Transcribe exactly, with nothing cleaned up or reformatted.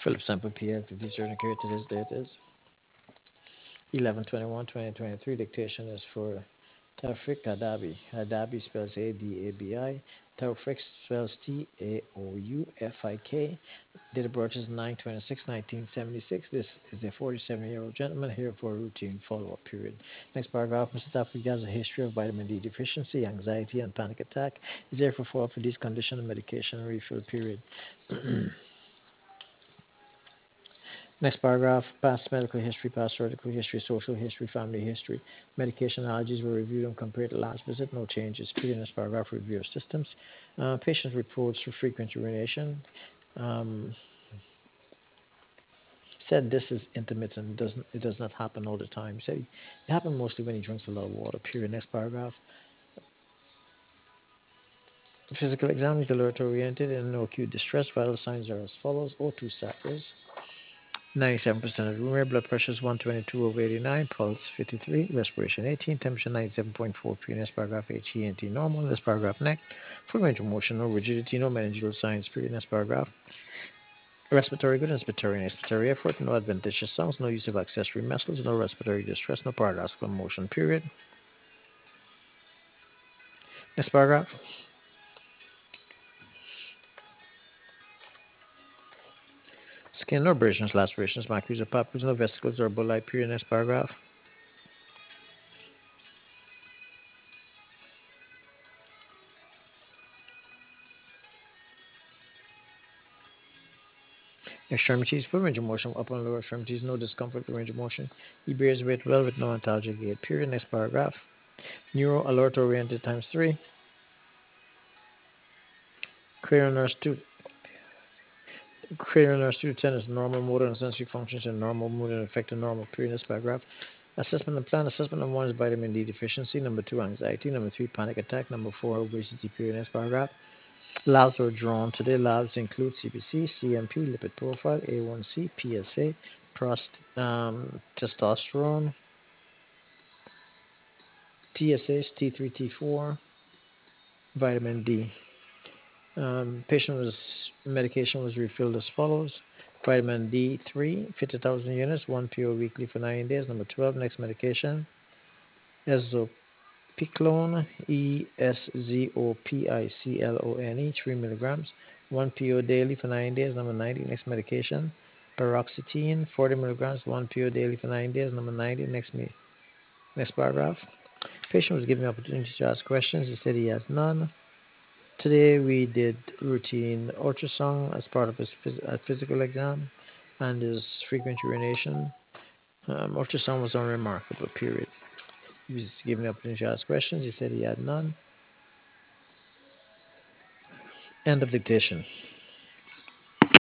Philip Sample P. Activity certificate. Today's date is eleven twenty-one twenty twenty-three. Dictation is for Taufik Adabi. Adabi spells A D A B I. Taufik spells T A O U F I K. Date of birth is nine twenty-six nineteen seventy-six. This is a forty-seven year old gentleman here for a routine follow up period. Next paragraph, Mister Taufik has a history of vitamin D deficiency, anxiety, and panic attack. Is here for follow up for these conditions and medication refill period. Next paragraph, past medical history, past surgical history, social history, family history. Medication allergies were reviewed and compared to last visit, no changes. Previous paragraph, review of systems. Uh, patient reports for frequent urination. Um, said this is intermittent, it doesn't, it does not happen all the time. He said it happens mostly when he drinks a lot of water, period. Next paragraph. Physical exam is alert oriented and no acute distress. Vital signs are as follows. O two sat is ninety-seven percent of the room air, blood pressure is one twenty-two over eighty-nine, pulse fifty-three, respiration eighteen, temperature ninety-seven point four three. Next paragraph, H E N T normal. Next paragraph, neck. Full range of motion, no rigidity, no meningeal signs, period. Next paragraph. Respiratory good, inspiratory and expiratory effort, no adventitious sounds, no use of accessory muscles, no respiratory distress, no paradoxical motion, period. Next paragraph. Skin, no abrasions, lacerations, macules or papules, no vesicles or bulli, period. Next paragraph. Extremities, full range of motion, upper and lower extremities, no discomfort, range of motion. He bears weight well with no antalgic gait, period. Next paragraph. Neuro alert oriented times three. Cranial nerve two. Cranial nerve two to ten is normal motor and sensory functions and normal mood and affecting normal, period. Next paragraph. Assessment and plan. Assessment number one is vitamin D deficiency. Number two, anxiety. Number three, panic attack. Number four, obesity, period. Next paragraph. Labs were drawn today. Labs include C B C, C M P, lipid profile, A one C, P S A, prost, um, testosterone, T S H, T three, T four, vitamin D. Um, patient was medication was refilled as follows: vitamin D three, fifty thousand units, one pill weekly for nine days. Number twelve, next medication: ezopiclone, E S Z O P I C L O N E, three milligrams, one pill daily for nine days. Number ninety, next medication: paroxetine, forty milligrams, one pill daily for nine days. Number ninety, next me. Next paragraph. Patient was given the opportunity to ask questions. He said he has none. Today we did routine ultrasound as part of his phys- uh, physical exam and his frequent urination. Um, ultrasound was unremarkable, period. He was given the opportunity to ask questions. He said he had none. End of dictation.